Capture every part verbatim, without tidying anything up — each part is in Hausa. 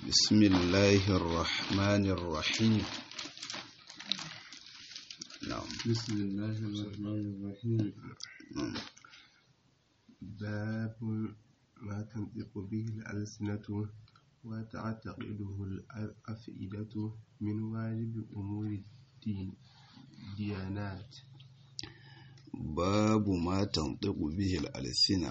بسم الله الرحمن الرحيم. نعم. بسم الله الرحمن الرحيم. نعم. باب ما تنطق به الألسنة وتعتقده الأفئدة من واجب أمور الدين ديانات. babu ma tantiqu bihi al-alsina,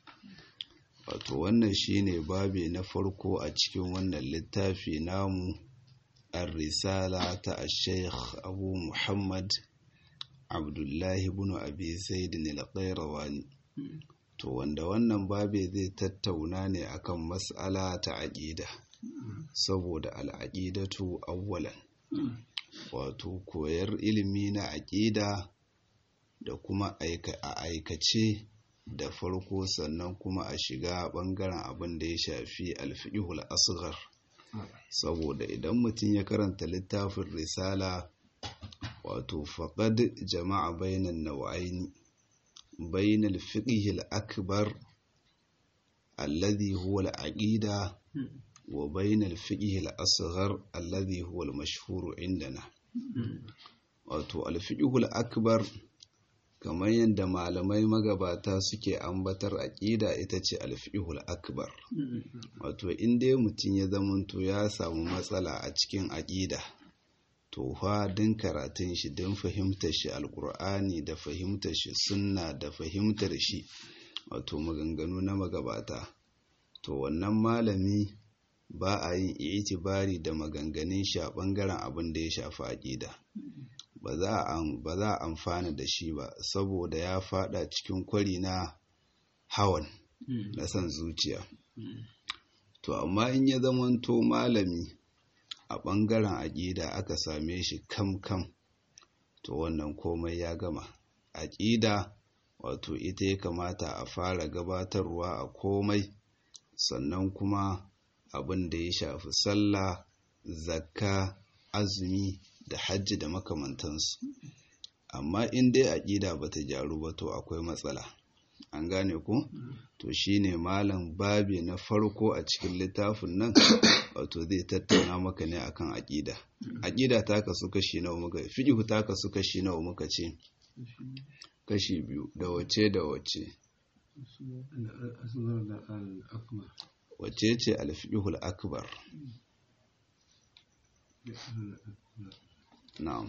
wato wannan shine babi na farko a cikin wannan littafi namu ar-risala ta al-sheikh Abu Muhammad Abdullah ibn Abi Zaid al-Qayrawani. To wanda wannan babi zai tattauna ne akan mas'ala ta aqida, saboda al-aqidatu awwalan, wato koyar ilimi na aqida da kuma a aikace da farko, sannan kuma a shiga bangaren abin da ya shafi alfiqhul asghar. Saboda idan mutum ya karanta littafin risala, wato faqad jama'a bainan naw'aini, bainal fiqhil akbar alladhi huwa al-aqida wa bainal fiqhil asghar alladhi huwa al-mashhur indana. Wato alfiqhul akbar, kamar yadda malamai magabata suke ambatar aƙida, ita ce alfiqhul akbar. Wato in dai mutum ya zamanto ya samu matsala a cikin aƙida, to fa din karatun shi, din fahimtar shi alƙur'ani, da fahimtar shi sunna, da fahimtar shi wato maganganu na magabata, to wannan malami ba a yin itibari da maganganun shi a ɓangaren abin da ya shafi aƙida. ba za a amfana da shi ba, saboda ya fada cikin kwari na hawan na san zuciya. To amma in ya zamanto malami a ɓangaren aƙida aka same shi kam kam, to wannan komai ya gama. Aƙida wato ita ya kamata a fara gabatarwa a komai, sannan kuma abin da ya shafi sallah, zakka, azumi da hajji da makamantansu. Amma in dai aƙida ba ta gyaru ba, to akwai matsala. An gane ku? To shine malam babi na farko a cikin littafin nan, wato zai tattauna maka ne akan aƙida. Aƙida ta kasu kashi nawa muka, fiqhu ta kasu kashi nawa muka ce? Kashi biyu. Da wace da wace? Wace ce al-fiqhul akbar? Na'am.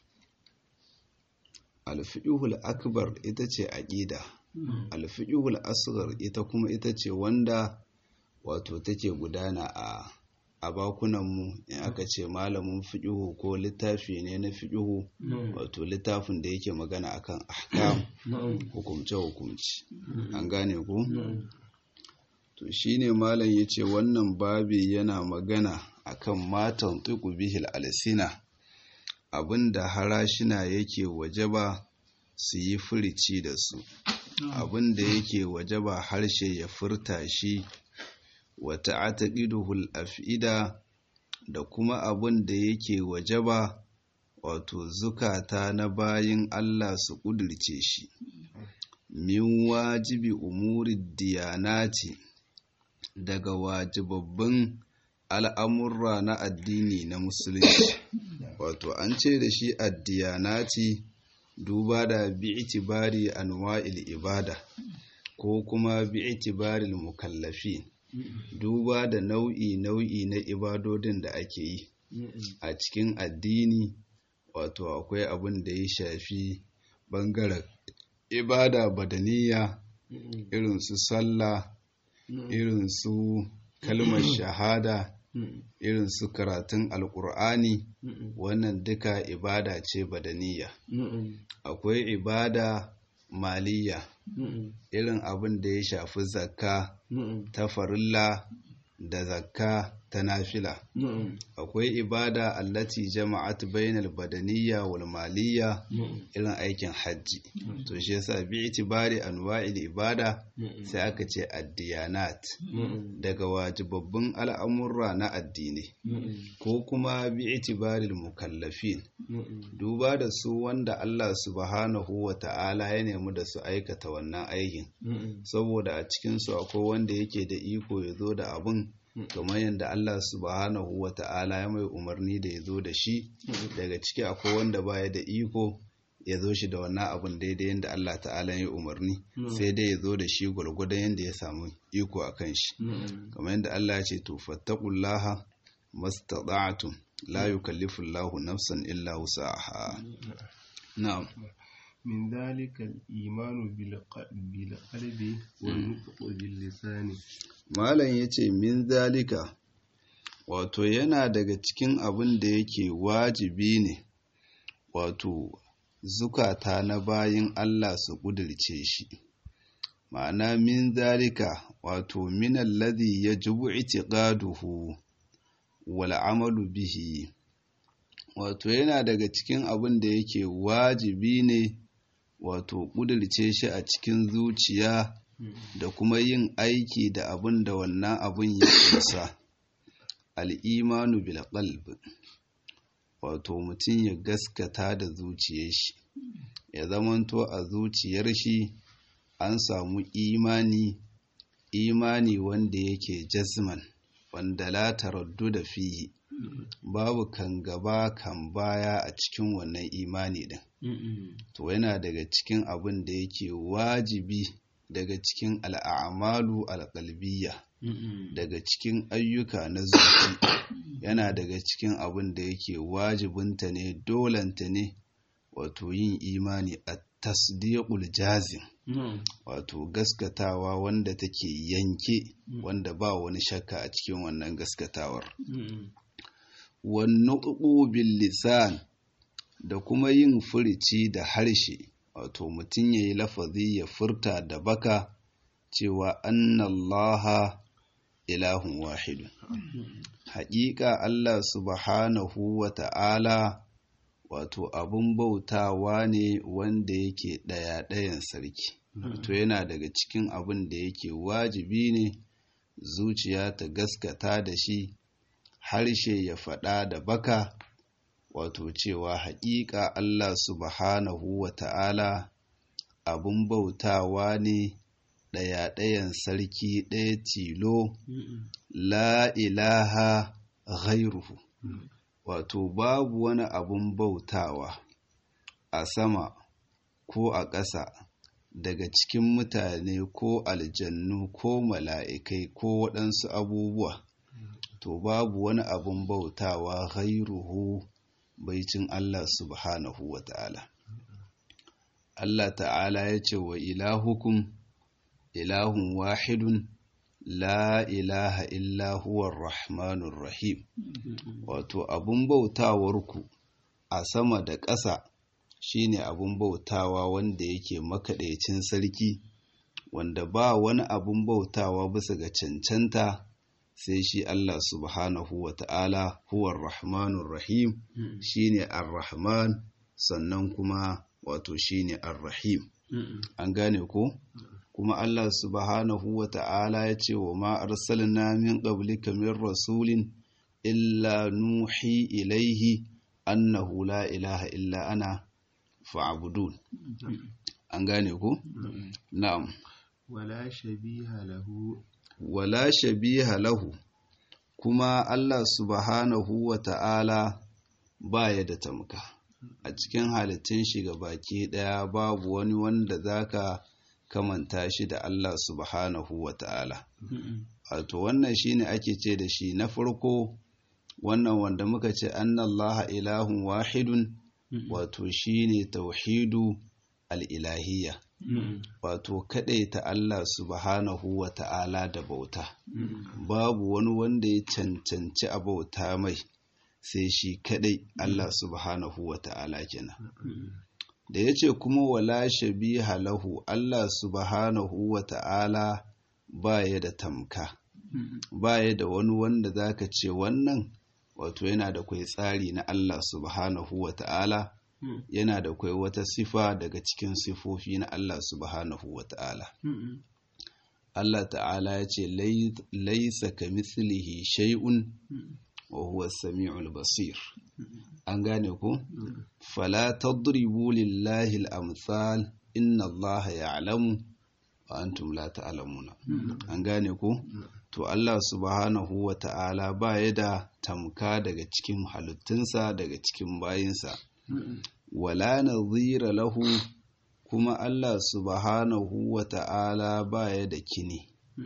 Al-fiqhul akbar ita ce aqida. Al-fiqhul asghar ita kuma ita ce wanda wato take gudana a a bakunan mu, in aka ce malamin fiqhu ko littafi ne na fiqhu, wato littafin da yake magana akan ahkam, hukumce hukumci. An gane ku? To shine malam yace wannan babi yana magana akan matan tuqu bihil alsina, abinda harashina yake wajaba su yi furici da su, abinda yake wajaba harshe ya furta shi, wa ta'taqiduhul af'ida, da kuma abinda yake wajaba wato zukata na bayin Allah su kudirce shi, min wajibi umurid diyanati, daga wajibabbin al'amurra na addini na musulunci. Wato an ce da shi addiyanati duba da bi'itibari anwa'il ibada, ko kuma bi'itibaril mukallafi, duba da nau'i nau'i na ibadodin da ake yi a cikin addini. Wato akwai abin da ya shafi bangaren ibada badaniya, irin su sallah, irin su kalmar shahada, irin su karatun alkur'ani, wannan duka ibada ce badaniya. Akwai ibada maliya, irin abin da ya shafi zakka ta farilla da zakka ta nafila. Akwai ibada allati jama'at bainal badaniya wal maliya, irin aikin hajji. To shi yasa bi itibari anwa'il ibada sai aka ce addiyanat, daga wajibabbin al'amurra na addini, ko kuma bi itibaril mukallafin, duba da su wanda Allah subhanahu wa ta'ala ya nemi da su aikata wannan aikin, saboda a cikin su akwai wanda yake da iko ya zo da abin kamar yadda Allah subhanahu wa ta'ala ya mai umarni da ya zo da shi, daga ciki akwai wanda baya da iko ya zo shi da wannan abun daidai yadda Allah ta'ala ya umarni, sai dai ya zo da shi gwargwadon yadda ya samu iko a kan shi, kamar yadda Allah ya ce to fattaqullaha mastata'tum la yukallifu Allahu nafsan illa wus'aha. na'am من ذلك الإيمان بالقلب والنطق باللسان. malam yace min zalika, wato yana daga cikin abin da yake wajibi ne wato zukata na bayin Allah su kudirce shi. Ma'ana min zalika wato min alladhi yajibu i'tiqaduhu wal amalu bihi, wato yana daga cikin abin da yake wajibi ne wato kudirce shi a cikin zuciya da kuma yin aiki da abin da wannan abin ya kusa. Al'imanu bil qalb, wato mutum ya gaskata da zuciyar shi, ya zamanto a zuciyar shi an samu imani, imani wanda yake jazman, wanda la taraddu da fihi, babu kan gaba kan baya a cikin wannan imani din. To yana daga cikin abin da yake wajibi daga cikin al'amalu alƙalbiya, daga cikin ayyuka na zuci, yana daga cikin abin da yake wajibinta ne, dolanta ne, wato yin imani a tasdiqul jazim, wato gaskatawa wanda take yanke, wanda ba wani shakka a cikin wannan gaskatawar. Wannuqu bil lisan, da kuma yin furici da harshe, wato mutum yayi lafazi ya furta da baka cewa annallaha ilahun wahidun, haƙiƙa Allah subhanahu wa ta'ala wato abun bautawa ne wanda yake ɗaya ɗayan sarki. To yana daga cikin abin da yake wajibi ne zuciya ta gaskata da shi, harshe ya faɗa da baka, wato cewa haƙiƙa Allah subhanahu wa ta'ala abun bautawa ne ɗaya ɗayan sarki ɗaya tilo, la ilaha ghairuhu, wato babu wani abun bautawa a sama ko a ƙasa daga cikin mutane ko aljannu ko mala'ikai ko waɗansu abubuwa, to babu wani abun bautawa ghairuhu baicin Allah subhanahu wa ta'ala. Allah ta'ala ya ce wa ilahukum ilahun wahidun la ilaha illa huwar rahmanur rahim, wato abun bautawarku a sama da ƙasa shine abun bautawa wanda yake makaɗaicin sarki, wanda ba wani abun bautawa bisa ga cancanta sai shi Allah subhanahu wa ta'ala, huwar rahmanur rahim, shine ar-rahman sannan kuma wato shine ar-rahim. An gane ko? Kuma Allah subhanahu wa ta'ala ya ce wa ma arsalna min qablika min rasulin illa nuhi ilaihi annahu la ilaha illa ana fa'budun. An gane ko? Na'am. Wala shabiha lahu. Wala shabiha lahu, kuma Allah subhanahu wa ta'ala ba ya da tamka. A cikin halittun shi baki ɗaya babu wani wanda zaka kamanta shi da Allah subhanahu wa ta'ala. Wato wannan shine ake ce da shi na farko, wannan wanda muka ce annallaha ilahun wahidun, wato shine tauhidu al-ilahiyya. Wato kaɗaita Allah subhanahu wa ta'ala da bauta, babu wani wanda ya cancanci a bauta mai sai shi kaɗai Allah subhanahu wa ta'ala kenan. Da ya ce kuma wala shabiha lahu, Allah subhanahu wa ta'ala ba ya da tamka, ba ya da wani wanda zaka ce wannan wato yana da kwai tsari na Allah subhanahu wa ta'ala, yana da kwai wata sifa daga cikin sifofi na Allah subhanahu wa ta'ala. Allah ta'ala ya ce laisa ka mithlihi shay'un wa huwa as-sami'ul basir. An gane ku? Fala tadribu lillahi al-amthal inna Allah ya'lamu wa antum la ta'lamuna. An gane ku? to Allah subhanahu wa ta'ala ba ya da tamka daga cikin halittunsa daga cikin bayinsa wala nazira lahu kuma Allah subhanahu wa ta'ala ba ya da kini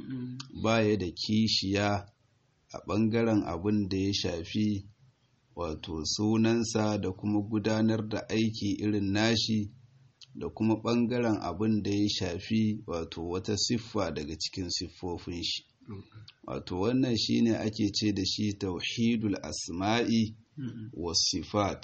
ba ya da kishiya a ɓangaren abin da ya shafi wato sunansa da kuma gudanar da aiki irin nashi da kuma ɓangaren abin da ya shafi wato wata siffa daga cikin siffofin shi wato wannan shine ake ce da shi tauhidul asma'i was sifat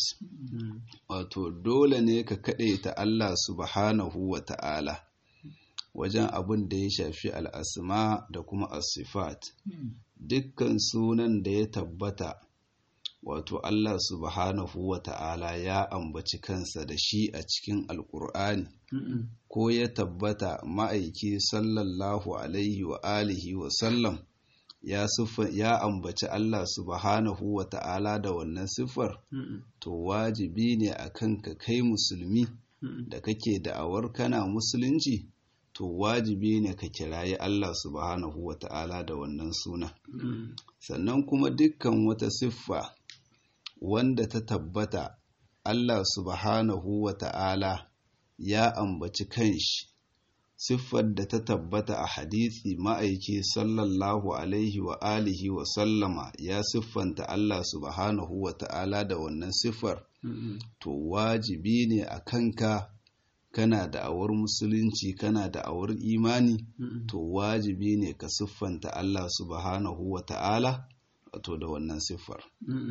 wato dole ne ka kaɗaita Allah subhanahu wa ta'ala wajen abin da ya shafi al'asma da kuma as-sifat dukkan sunan da ya tabbata wato Allah subhanahu wa ta'ala ya ambaci kansa da shi a cikin alƙur'ani ko ya tabbata ma'aiki sallallahu alaihi wa alihi wa sallam ya siffa ya ambaci Allah subhanahu wa ta'ala da wannan siffar to wajibi ne akan ka kai musulmi da kake da'awar kana musulunci to wajibi ne ka kirayi Allah subhanahu wa ta'ala da wannan suna sannan kuma dukkan wata siffa wanda ta tabbata Allah subhanahu wa ta'ala ya ambaci kanshi siffar da ta tabbata a hadisi ma'aiki sallallahu alaihi wa alihi wa sallama ya siffanta Allah subhanahu wa ta'ala da wannan siffar to wajibi ne a kanka kana da awar musulunci kana da awar imani to wajibi ne ka siffanta Allah subhanahu wa ta'ala wato da wannan siffar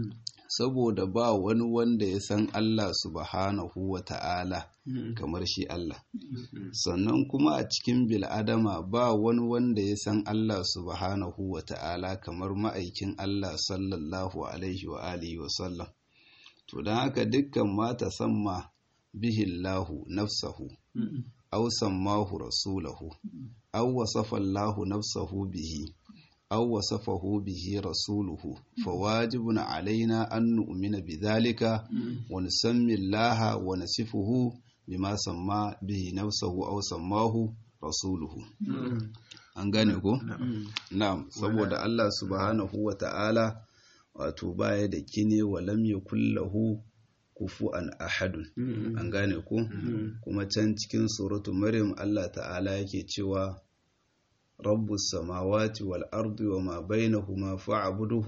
saboda ba wani wanda ya san Allah subhanahu wa ta'ala kamar shi Allah sannan kuma a cikin bil'adama ba wani wanda ya san Allah subhanahu wa ta'ala kamar ma'aikin Allah sallallahu alaihi wa alihi wa sallam to don haka dukkan mata samma bihillahu nafsahu aw sammahu rasulahu aw wasafa Allahu nafsahu bihi أو وصفه به رسوله فواجب علينا أن نؤمن بذلك ونسمي الله ونصفه بما سمى به نفسه أو سماه رسوله an gane ko? na'am saboda Allah subhanahu wa ta'ala wato baya da kine wa lam yakul lahu kufuwan ahadun an gane ko? kuma can cikin suratu maryam Allah ta'ala yake cewa رب السماوات والأرض وما بينهما فاعبده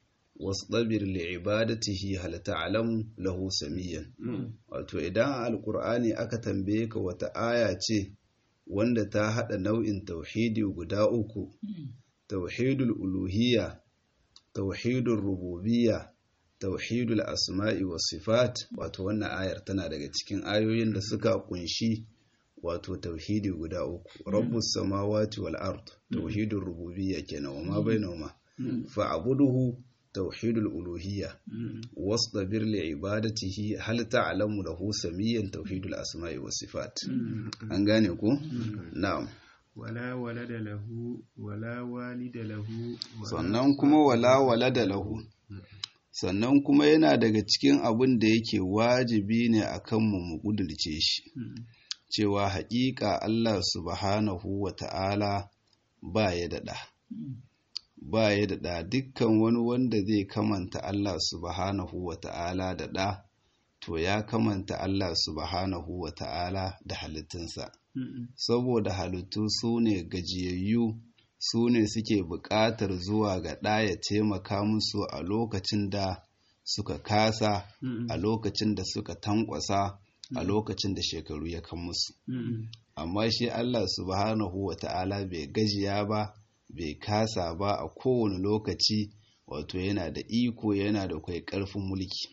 واصطبر لعبادته هل تعلم له سميا wato idan alkur'ani aka tambaye ka wata aya ce wanda ta hada nau'in tauhidi guda uku tauhidul uluhiyya tauhidul rububiyya tauhidul asma'i was sifat wato wannan ayar tana daga cikin ayoyin da suka kunshi wato tauhidi guda uku rabbus samawati wal ard tauhidur rububiyya kenan wa ma bainahuma fa'buduhu tauhidul uluhiyya wastabir li ibadatihi hal ta'lamu lahu samiyan tauhidul asma'i was sifat an gane ko na'am wala walada lahu wala walida lahu sannan kuma wala walada lahu sannan kuma yana daga cikin abin da yake wajibi ne akan mu mu kudurce shi cewa haƙiƙa Allah subhanahu wa ta'ala ba ya daɗa. Ba ya daɗa dukkan wani wanda zai kamanta Allah subhanahu wa ta'ala da ɗa, to ya kamanta Allah subhanahu wa ta'ala da halittunsa. Saboda halittu su ne gajiyayyu, su ne suke buƙatar zuwa ga ɗa ya taimaka musu a lokacin da suka kasa, a lokacin da suka tankwasa. a lokacin da shekaru ya kan musu amma shi Allah subhanahu wa ta'ala bai gajiya ba bai kasa ba a kowane lokaci wato yana da iko yana da kai ƙarfin mulki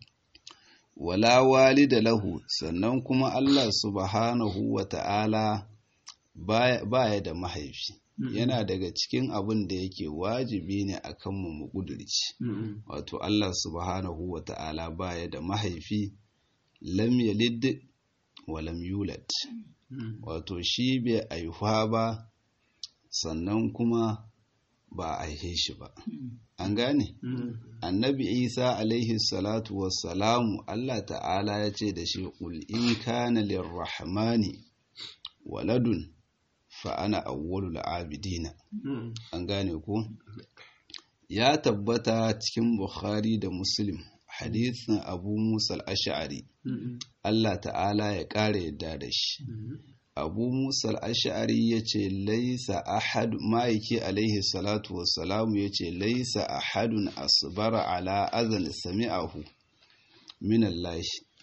wala walida lahu sannan kuma Allah subhanahu wa ta'ala baya da mahaifi yana daga cikin abin da yake wajibi ne akan mu mu kudurci wato Allah subhanahu wa ta'ala baya da mahaifi lam yalid wa lam yulad wato shi bai aihuwa ba sannan kuma ba a aihe shi ba an gane annabi isa alaihi salatu wassalamu Allah ta'ala ya ce da shi qul in kana lirrahmani waladun fa ana awwalul abidina. An gane ko? Ya tabbata cikin Bukhari da Muslim hadisin Abu Musa al-Ash'ari, Allah ta'ala ya ƙara yadda da shi. Abu Musa al-Ash'ari ya ce laisa ahad, ma'aiki alaihi salatu wassalamu ya ce laisa ahadun asbara ala azan sami'ahu min Allah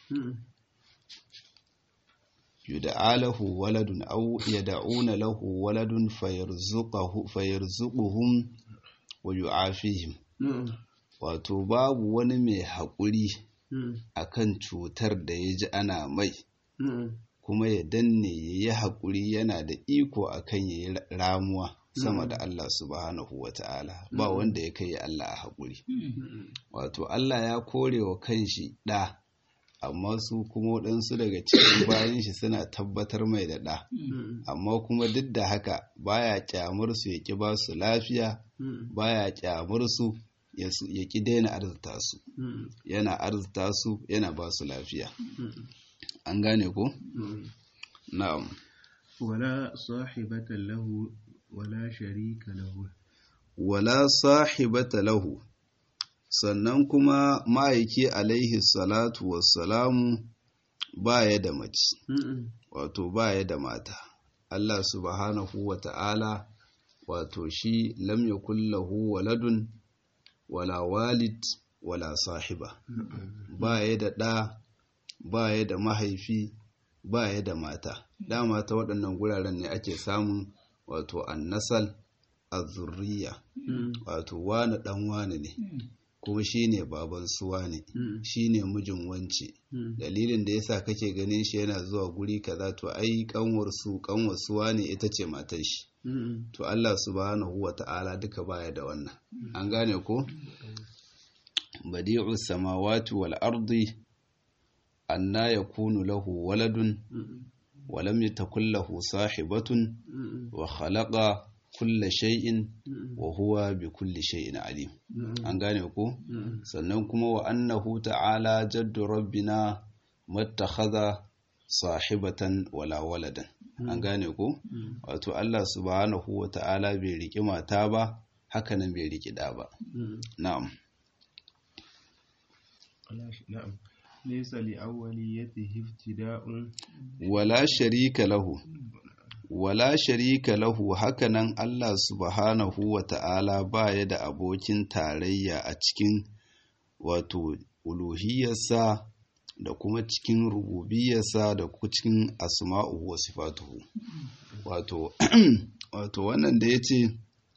yud'a lahu waladun aw yad'una lahu waladun fayarzuquhu fayarzuquhum wa yu'afihim. Wato babu wani mai haƙuri akan cutar da ya ji ana mai kuma ya danne ya yi haƙuri, yana da iko akan ya yi ramuwa sama da Allah subhanahu wa ta'ala. Ba wanda ya kai Allah a haƙuri. Wato Allah ya kore wa kanshi ɗa, amma su kuma waɗansu daga cikin bayan shi suna tabbatar mai da ɗa, amma kuma duk da haka baya kyamar su ya ƙi ba su lafiya, baya kyamar su ya ƙi daina arzuta su, yana arzuta su yana ba su lafiya. An gane ko? Na'am. Wala sahibata lahu wala sharika lahu. Wala sahibata lahu. Sannan kuma ma'aiki alaihi salatu wassalamu baya da mace, wato baya da mata. Allah subhanahu wa ta'ala wato shi lam yakul lahu waladun wala walid wala sahiba. Baya da ɗa, baya da mahaifi, baya da mata. Dama ta waɗannan guraren ne ake samun wato annasal az-zurriya, wato wani ɗan wani ne kuma shine baban suwa ne, shine mijin wance. Dalilin da yasa kake ganin shi yana zuwa guri kaza to ai kanwar su kanwar suwa ne ita ce matar shi. To Allah subhanahu wa ta'ala duka baya da wannan. An gane ko? Badi'us samawati wal ardi anna yakunu lahu waladun wa lam yatakul lahu sahibatun wa khalaqa kulla shay'in wa huwa bi kulli shay'in alim. An gane ko? Sannan kuma wa annahu ta'ala jaddu rabbina mattakhadha sahibatan wala waladan. An gane ko? Wato Allah subhanahu wa ta'ala bai riki mata ba, haka nan bai riki da ba. Na'am. Na'am. Laysa li awwaliyatihi ibtida'un wala sharika lahu. Wala sharika lahu, hakanan Allah subhanahu wa ta'ala baya da abokin tarayya a cikin wato uluhiyarsa da kuma cikin rububiyarsa da kuma cikin asma'uhu wa sifatuhu. Wato wato wannan da yace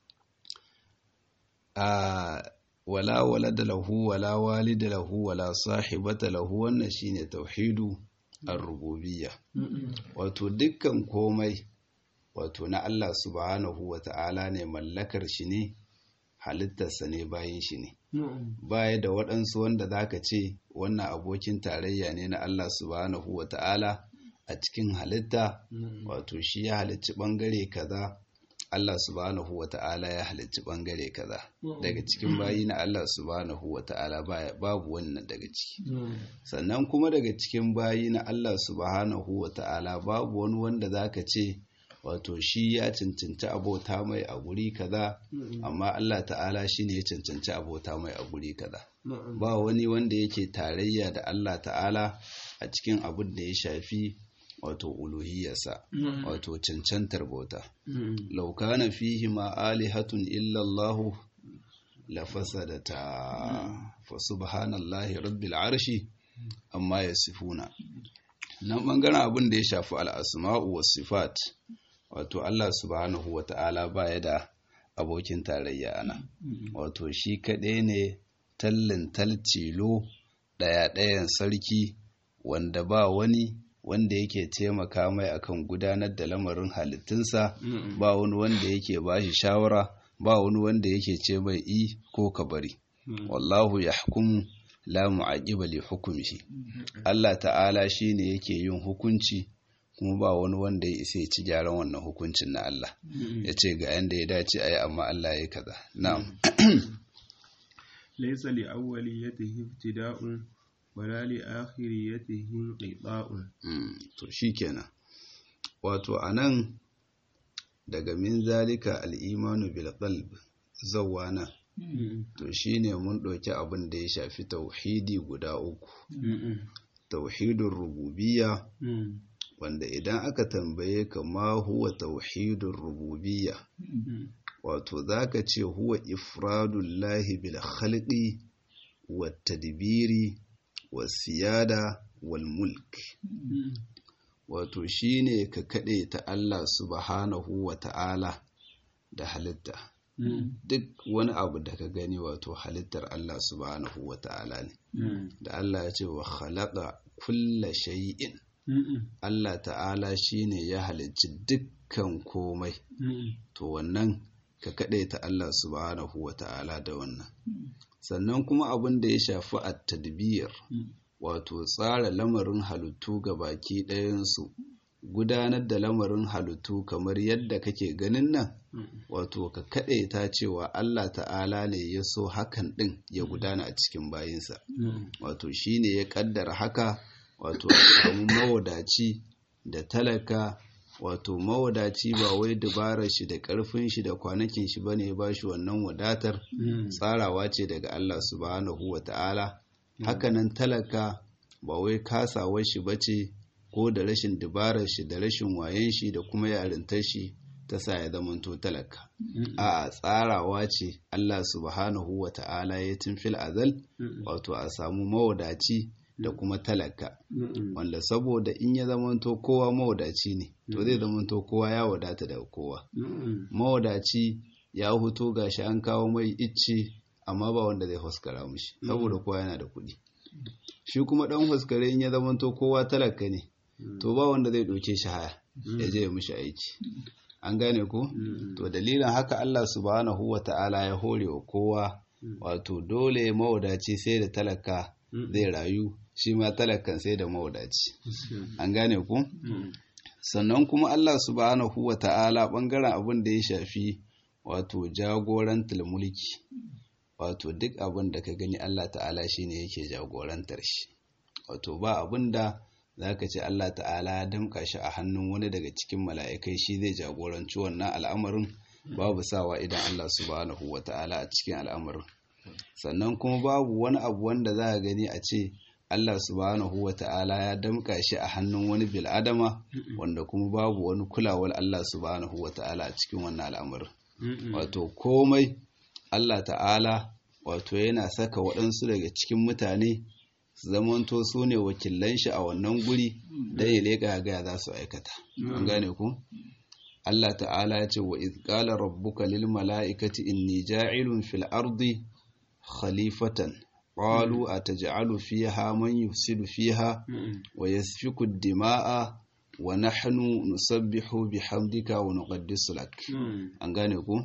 a wala walada lahu wala walida lahu wala sahibata lahu, wannan shine tauhidu ar-rububiyya. Wato dukkan komai wato na Allah subhanahu wa ta'ala ne, mallakar shi ne, halittarsa ne, bayin shi ne. Baya da waɗansu wanda zaka ce wannan abokin tarayya ne na Allah subhanahu wa ta'ala a cikin halitta, wato shi ya halicci ɓangare kaza, Allah subhanahu wa ta'ala ya halicci ɓangare kaza. Daga cikin bayi na Allah subhanahu wa ta'ala babu wannan daga ciki. Sannan kuma daga cikin bayi na Allah subhanahu wa ta'ala babu wani wanda zaka ce wato shi ya cancanci abota mai a guri kaza, amma Allah ta'ala shi ne ya cancanci abota mai a guri kaza. Ba wani wanda yake tarayya da Allah ta'ala a cikin abin da ya shafi wato uluhiyarsa, wato cancantar bauta. Law kana fihi ma alihatun illa Allah la fasadata, fa subhanallahi rabbil arshi amma yasifuna. Nan bangaren abin da ya shafi al-asma'u was sifat, wato Allah subhanahu wa ta'ala baya da abokin tarayya ana. Wato shi kaɗai ne tallin talcilo ɗaya-ɗayan sarki wanda ba wani wanda yake taimaka mai akan gudanar da lamarin halittunsa, ba wani wanda yake ba shi shawara, ba wani wanda yake ce mai i ko ka bari. Wallahu yahkumu la mu'aqiba li hukmihi. Allah ta'ala shine yake yin hukunci, kuma ba wani wanda ya isa ya ci gyaran wannan hukuncin na Allah, ya ce ga yanda ya dace a yi, amma Allah ya kaza. Na'am. Laysa li awwaliyatihi ibtida'un wala li akhiriyatihi qita'un. To shikenan. Wato anan daga min zalika al'imanu bil qalb zawana to shine mun ɗauki abin da ya shafi tauhidi guda uku. Tauhidin rububiyya wanda idan aka tambaye ka ma huwa tauhidin rububiyya wato zaka ce huwa ifradullahi bil khalqi wat tadbiri was siyada wal mulk wato shine ka kade ta Allah subhanahu wa ta'ala da halitta. Duk wani abu da ka gani wato halittar Allah subhanahu wa ta'ala ne. Da Allah ya ce wa khalaqa kulla shay'in. Allah ta'ala shine ya halicci dukkan komai. To wannan ka ta Allah subhanahu wa ta'ala da wannan. Sannan kuma abin da ya shafi at-tadbir wato tsara lamarin halittu ga baki ɗayansu, gudanar da lamarin halittu kamar yadda kake ganin nan, wato ka ta cewa Allah ta'ala ne ya so hakan ɗin ya gudana a cikin bayinsa. Wato shi ne ya ƙaddara haka, wato a samu mawadaci da talaka, wato mawadaci ba wai dabarar shi da ƙarfin shi da kwanakin shi bane ya bashi wannan wadatar, tsarawa ce daga Allah subhanahu wa ta'ala. Hakanan talaka ba wai kasawar shi bace ko da rashin dabarar shi da rashin wayen shi da kuma yarintar shi ta sa ya zamanto talaka. A'a, tsarawa ce Allah subhanahu wa ta'ala ya tunfil azal, wato a samu mawadaci da kuma talaka, wanda saboda in ya zamanto kowa mawadaci ne to zai zamanto kowa ya wadata daga kowa. Mawadaci ya huto gashi an kawo mai icce amma ba wanda zai huskara mishi saboda kowa yana da kuɗi. Shi kuma ɗan huskare in ya zamanto kowa talaka ne to ba wanda zai ɗauke shi haya ya je ya mishi aiki. An gane ko? To dalilin haka Allah subhanahu wa ta'ala ya hore wa kowa, wato dole mawadaci sai da talaka zai rayu, shi ma talakan sai da mawadaci. An gane ku? Sannan kuma Allah subhanahu wa ta'ala ɓangaren abin da ya shafi wato jagorantar mulki, wato duk abin da ka gani Allah ta'ala shi ne yake jagorantar shi. Wato ba abin da za ka ce Allah ta'ala ya damka shi a hannun wani daga cikin mala'ikai shi zai jagoranci wannan al'amarin, babu sawa idan Allah subhanahu wa ta'ala a cikin al'amarin. Sannan kuma babu wani abu wanda za a gani a ce Allah subhanahu wa ta'ala ya damka shi a hannun wani bil'adama, wanda kuma babu wani kulawar Allah subhanahu wa ta'ala a cikin wannan al'amarin. Wato komai Allah ta'ala wato yana saka waɗansu daga cikin mutane su zamanto su ne wakilan shi a wannan guri da ya leƙa gaya za su aikata. An gane ku? Allah ta'ala ya ce wa iz qala rabbuka lil mala'ikati inni ja'ilun fil ardi khalifatan qalu ataj'alu fiha man yufsidu fiha wa yasfiku ad-dima'a wa nahnu nusabbihu bihamdika wa nuqaddisu lak. An gane ku?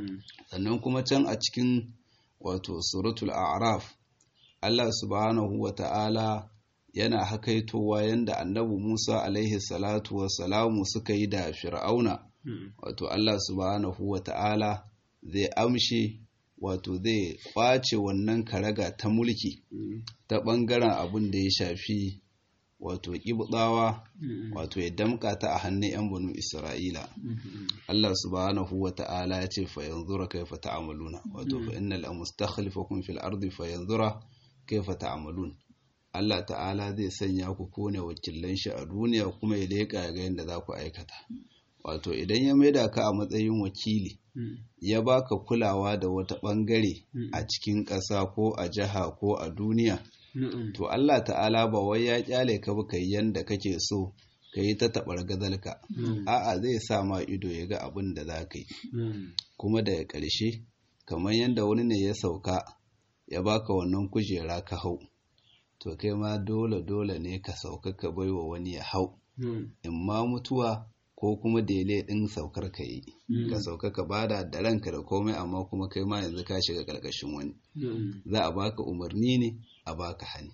Sannan kuma can a cikin wato suratul a'raf Allah subhanahu wa ta'ala yana hakaitowa yanda annabi Musa alaihi salatu wa salamu suka yi da Fir'auna. Wato Allah subhanahu wa ta'ala zai amshe, wato zai kwace wannan karaga ta mulki ta ɓangaren abin da ya shafi wato ƙibɗawa, wato ya damƙa ta a hannun 'yan banu Isra'ila. Allah subhanahu wa ta'ala ya ce fa yanzura kaifa ta'amaluna, wato fa innal mustakhlifakum fil ardi fa yanzura kaifa ta'amalun. Allah ta'ala zai sanya ku kone wakilan shi a duniya kuma ya leƙa ga yadda za ku aikata. Wato idan ya maida ka a matsayin wakili, ya baka kulawa da wata ɓangare a cikin ƙasa ko a jiha ko a duniya, to Allah ta'ala ba wai ya kyale ka ba kai yanda kake so ka yi ta taɓar gazalka. A'a, zai sa ma ido ya ga abin da za ka yi. Kuma daga ƙarshe kamar yadda wani ne ya sauka ya baka wannan kujera ka hau, to kai ma dole dole ne ka sauka ka baiwa wani ya hau, in ma mutuwa ko kuma dele ɗin saukar ka yi, ka sauka ka bada da ranka da komai, amma kuma kai ma yanzu ka shiga ƙarƙashin wani. Za a baka umarni ne a baka hani.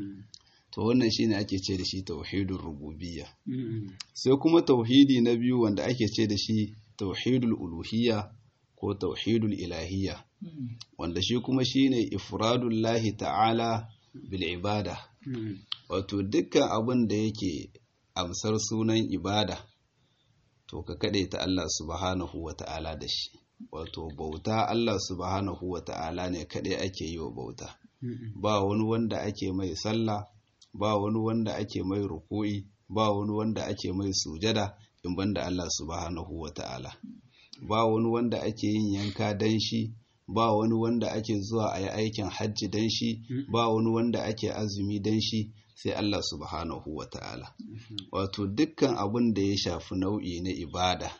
To wannan shine ake ce da shi tauhidul rububiyya. Sai kuma tauhidi na biyu wanda ake ce da shi tauhidul uluhiyya ko tauhidul ilahiyya, wanda shi kuma shine ifradullahi ta'ala bil ibada. Wato dukkan abin da yake amsar sunan ibada to ka kadaita Allah subhanahu wata'ala da shi. Wato bauta Allah subhanahu wata'ala ne kadai ake yi wa bauta, ba wani wanda ake mai sallah, ba wani wanda ake mai ruku'i, ba wani wanda ake mai sujada in banda Allah subhanahu wata'ala, ba wani wanda ake yin yanka dan shi, ba wani wanda ake zuwa a yi aikin hajji dan shi, ba wani wanda ake azumi dan shi, sai Allah subhanahu wata'ala. Wato dukkan abin da ya shafi nau'i na ibada,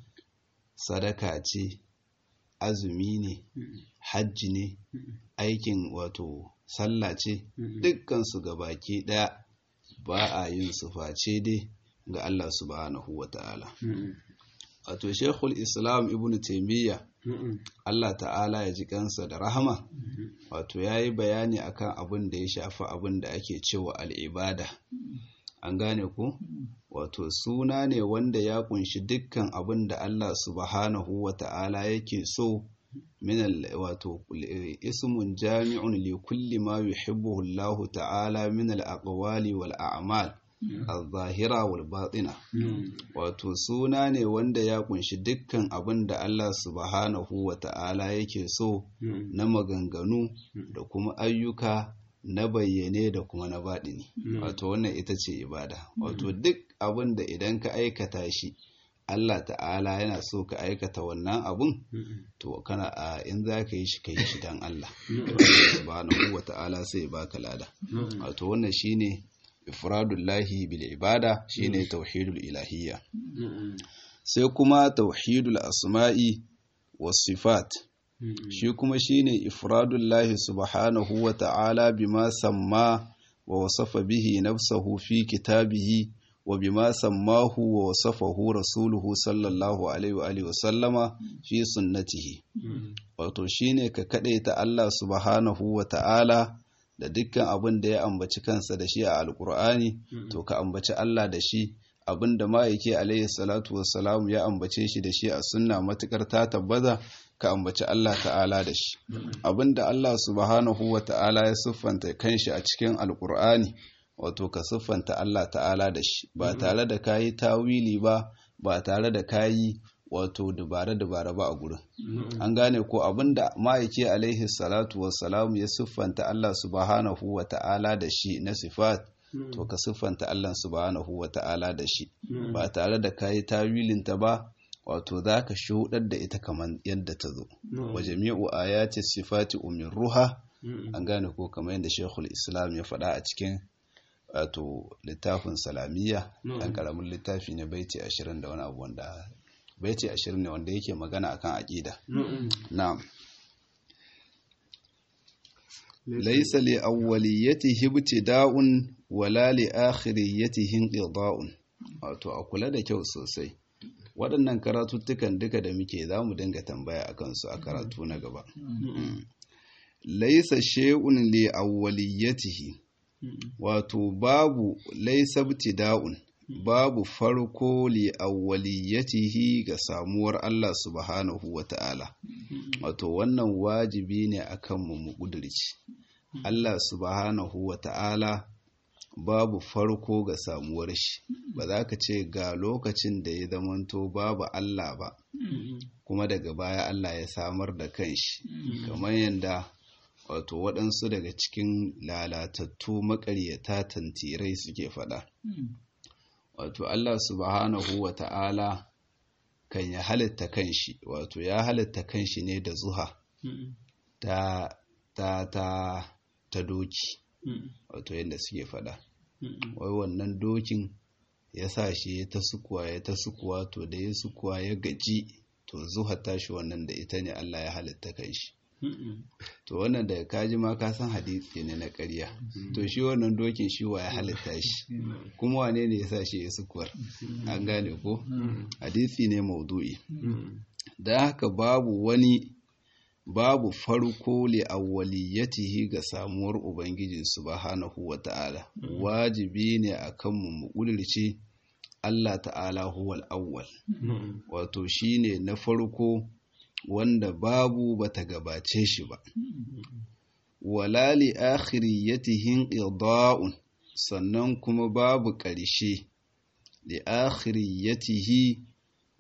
sadaka ce, azumi ne, hajji ne, aikin wato sallah ce, dukkan su gabaki daya ba a yin su face dai ga Allah subhanahu wata'ala. Wato Sheikhul Islam Ibn Taymiyyah, Allah ta'ala ya ji kansa da rahama, wato yayi bayani akan abin da ya shafi abin da ake cewa al'ibada. An gane ku? Wato suna ne wanda ya kunshi dukkan abin da Allah subhanahu wata'ala yake so, min wato ismun jami'un li kulli ma yuhibbuhu Allah ta'ala min al-aqwali wal a'mal al-zahira wal batina. Wato suna ne wanda ya kunshi dukkan abin da Allah subhanahu wata'ala yake so na maganganu da kuma ayyuka na bayyane da kuma na baɗini. Wato wannan ita ce ibada. Wato duk abin da idan ka aikata shi Allah ta'ala yana so ka aikata wannan abun, to kana a in za ka yi shi ka yi shi dan Allah subhanahu wata'ala sai baka lada. Wato wannan shine ifradullahi bil ibada, shine tauhidul ilahiyya. Sai kuma tauhidul asma'i was sifat, shi kuma shine ifradullahi subhanahu wata'ala bima samma wa wasafa bihi nafsahu fi kitabihi wa bima sammahu wa wasafahu rasuluhu sallallahu alaihi wa alihi wa sallama fi sunnatihi. Wato shine ka kadaita Allah subhanahu wata'ala da dukkan abin da ya ambaci kansa da shi a alkur'ani, to ka ambaci Allah da shi. Abin da ma'aiki alaihi salatu wassalamu ya ambace shi da shi a sunna matukar ta tabbata, ka ambaci Allah ta'ala da shi. Abin da Allah subhanahu wata'ala ya siffanta kanshi a cikin alkur'ani, wato ka siffanta Allah ta'ala da shi ba tare da kayi tawili ba, ba tare da kayi wato dubare-dubare ba a gurin. An gane ko abin da ma'aiki alaihi salatu wassalamu ya siffanta Allah subhanahu wata'ala da shi na sifat, to ka siffanta Allah subhanahu wata'ala da shi ba tare da kayi tawilinta ba, wato za ka shuɗar da ita kamar yadda ta zo. Wa jami'u ayati sifati umirruha, an gane ko kamar yadda Sheikhul Islam ya faɗa a cikin wato littafin Salamiyya, dan karamin littafi ne baiti ashirin da wani abu, wanda baiti ashirin ne wanda yake magana akan aqida. Na'am. Laysa li awwaliyatihi ibtida'un wala li akhiriyatihi inqida'un. Wato a kula da kyau sosai. Waɗannan karatuttukan duka da muke za mu dinga tambaya akan su a karatu na gaba. Laysa shay'un li awwaliyatihi, wato babu laysa ibtida'un, babu farko li awwaliyatihi ga samuwar Allah subhanahu wata'ala. Wato wannan wajibi ne akan mu mu kudirci Allah subhanahu wata'ala babu farko ga samuwar shi. Ba za ka ce ga lokacin da ya zamanto babu Allah ba kuma daga baya Allah ya samar da kanshi, kamar yadda wato waɗansu daga cikin lalatattu maƙaryata tantirai suke faɗa. Wato Allah subhanahu wa ta'ala kan ya halitta kanshi, wato ya halitta kanshi ne da zuha ta ta ta ta doki, wato yadda suke faɗa. Wai wannan dokin ya sa shi ya ta sukuwa ya ta sukuwa, to da ya sukuwa ya gaji, to zuha tashi wannan da ita ne Allah ya halitta kanshi. To wannan da kaji ma ka san hadisi ne na ƙarya. To shi wannan dokin shi wa ya halitta shi, kuma wane ne ya sa shi ya sukuwar? An gane ko? Hadisi ne maudu'i. Da haka babu wani babu farko li awwaliyatihi ga samuwar Ubangiji subhanahu wata'ala. Wajibi ne akan mu mu kudirce Allah ta'ala huwal awwal, wato shine na farko wanda babu bata gabace shi ba. Wala li akhiriyatihin ida'un, sannan kuma babu ƙarshe li akhiriyatihi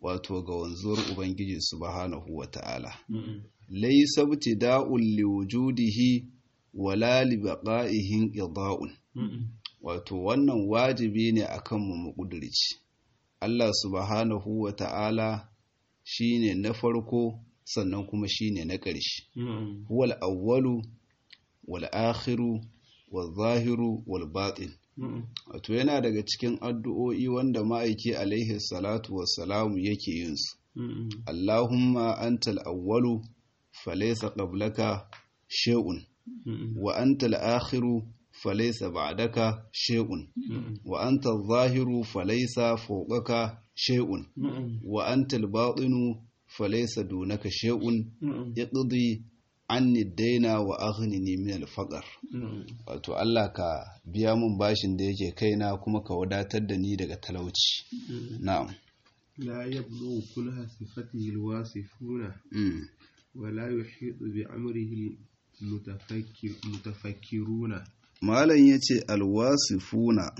wato ga wanzuwar ubangiji subhanahu wata'ala laysa ibtida'un liwujudihi wala libaqa'ihi ida'un wato wannan wajibi ne akan mu mu kudurci Allah subhanahu wata'ala shine na farko sannan kuma shine na ƙarshe huwal awwalu wal akhiru wal zahiru wal batin wato yana daga cikin addu'o'i wanda ma'aiki alaihi salatu wassalamu yake yin su Allahumma antal awwalu falaysa qablaka shay'un wa antal akhiru falaysa ba'daka shay'un wa antal zahiru falaysa fawqaka shay'un wa antal batinu falaysa dunaka shay'un iqdi anni daina wa aghnini min al-faqr wato Allah ka biya mun bashin da yake kaina kuma ka wadatar da ni daga talauci na'am la yablu kulha sifatihi al-wasifuna wa la yuhitu bi amrihi mutafakkir mutafakkiruna malan yace al-wasifuna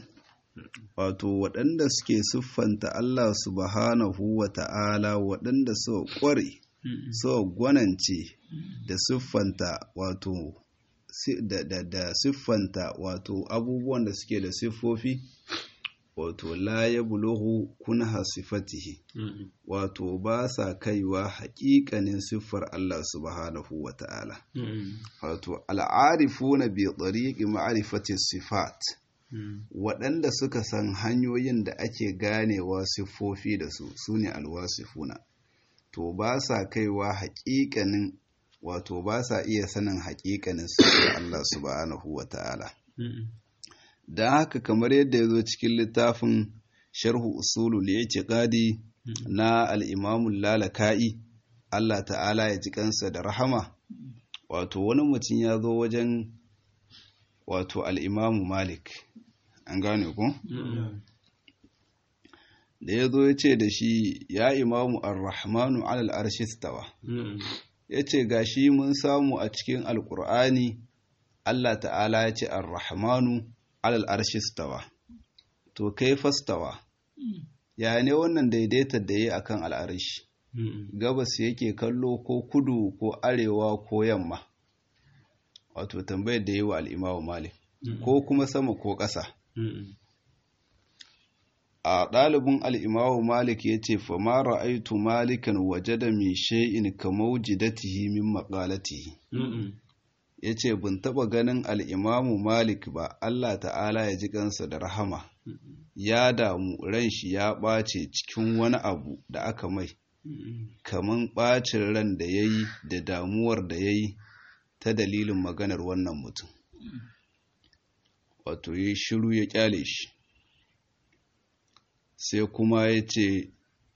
wato waɗanda suke siffanta Allah subhanahu wa ta'ala waɗanda suka ƙware suka gwanance da siffanta wato da, da, da siffanta wato abubuwan da suke da siffofi wato la ya buluhu kunha sifatihi wato ba sa kaiwa haƙiƙanin siffar Allah subhanahu wa ta'ala wato al'arifuna bi tariqi ma'rifati sifat waɗanda suka san hanyoyin da ake ganewa siffofi da su sune alwasifuna to ba sa kaiwa haƙiƙanin wato ba sa iya sanin haƙiƙanin siffar Allah subhanahu wa ta'ala don haka kamar yadda ya zo cikin littafin sharhu usulul i'tiqadi na al-imam lalaka'i Allah ta'ala ya ji kansa da rahama wato wani mutum ya zo wajen wato al-imam Malik an gane ku da ya zo ya ce da shi ya imamu ar-rahmanu alal arshi stawa ya ce ga shi mun samu a cikin alkur'ani Allah ta'ala ya ce ar-rahmanu alal arshi stawa to kai fastawa ya ne wannan daidaita da yi akan al'arshi gabas yake kallo ko kudu ko arewa ko yamma wato tambayar da yi wa al'imamu Malik ko kuma sama ko ƙasa a ɗalibin al'imamu Malik ya ce fa ma ra'aitu malikan waje da mai sha'in ka maujidatihi min maƙalatihi ya ce bin taɓa ganin al'imamu Malik ba Allah ta'ala ya ji kansa da rahama ya damu ran shi ya ɓace cikin wani abu da aka mai kaman ɓacin ran da ya yi da damuwar da ya yi ta dalilin maganar wannan mutum wato ya shiru ya kyale shi sai kuma ya ce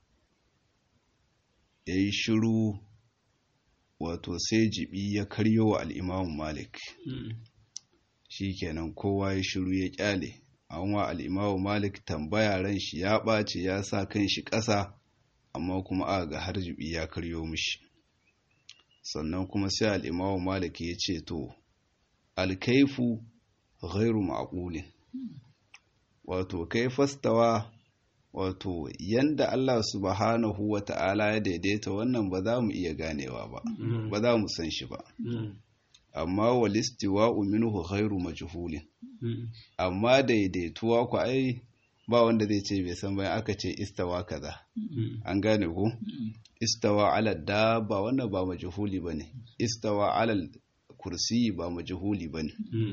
ya yi shiru wato sai jibi ya karyo wa al'imamu Malik shi kenan kowa ya shiru ya kyale an wa al'imamu Malik tambaya ran shi ya ɓace ya sa kan shi ƙasa amma kuma aka ga har jibi ya karyo mishi sannan kuma sai al'imamu Malik ya ce to alkaifu ghairu ma'qulin wato kai fastawa wato yanda Allah subhanahu wa ta'ala ya daidaita wannan ba za mu iya ganewa ba ba za mu san shi ba amma walistiwa'u minhu ghairu majhulin amma daidaituwa ku ai ba wanda zai ce bai san bayan aka ce istawa kaza an gane ku istawa ala dabba wannan ba majhuli bane istawa ala kursi ba majhuli bane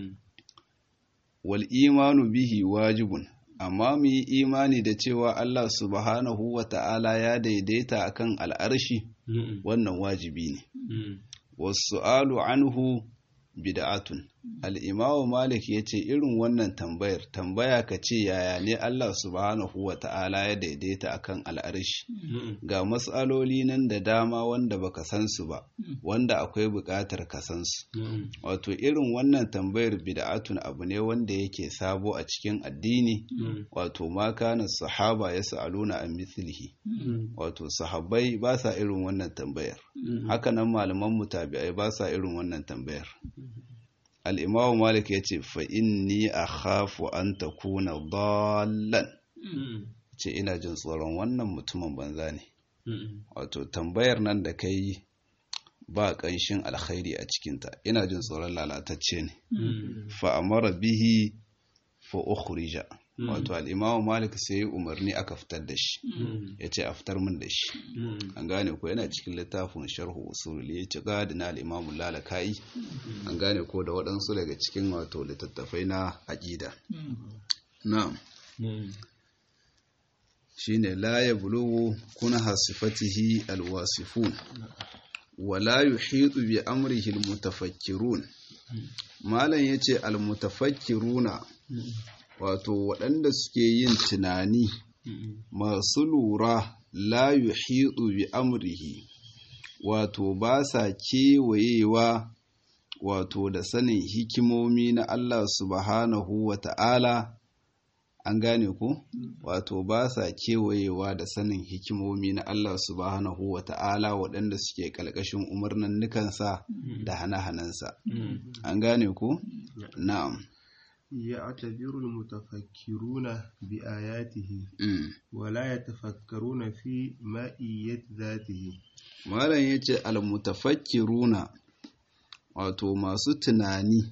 wal imanu bihi wajibun amma mu yi imani da cewa Allah subhanahu wa ta'ala ya daidaita akan al'arshi wannan wajibi ne wasu'alu anhu bid'atun al-imamu Malik yace irin wannan tambayar tambaya ka ce yaya ne Allah subhanahu wa ta'ala ya daidaita akan al'arshi ga mas'aloli nan da dama wanda baka san su ba wanda akwai buƙatar ka san su wato irin wannan tambayar bid'atun abu ne wanda yake sabo a cikin addini wato ma kana sahaba yas'aluna an mithlihi wato sahabbai ba sa irin wannan tambayar haka nan malaman mutabi'ai ba sa irin wannan tambayar al'imamu Malik ya ce fa'inni a hafu an ta kuna dallan ce ina jin tsoron wannan mutumin banza ne wato tambayar nan da kai ba ƙanshin alkhairi a cikinta, ina jin tsoron lalatacce ne. fa amara bihi fa ukhrija, wato al-Imam Malik sai ya umarni aka fitar da shi, yace a fitar min da shi. an gane ko yana cikin littafin sharhu usul al-i'tiqad na al-Imam Lalakai, an gane ko da waɗansu daga cikin wato littattafai na aqida. na'am shine la yablughu kunha sifatihi al-wasifun wa la yuhitu bi amrihi al-mutafakkirun. malan yace al-mutafakkiruna wato waɗanda suke yin tunani, masu lura, la yuhitu bi amrihi, wato ba sa kewayewa wato da sanin hikimomi na Allah subhanahu wa ta'ala. an gane ku wato ba sa kewayewa da sanin hikimomi na Allah subhanahu wa ta'ala waɗanda suke ƙalƙashin umarnin nukansa da hana-hanansa. an gane ku na'am يعتبر المتفكرون بآياته ولا يتفكرون في مائية ذاته. malam yace almutafakkiruna wato masu tunani,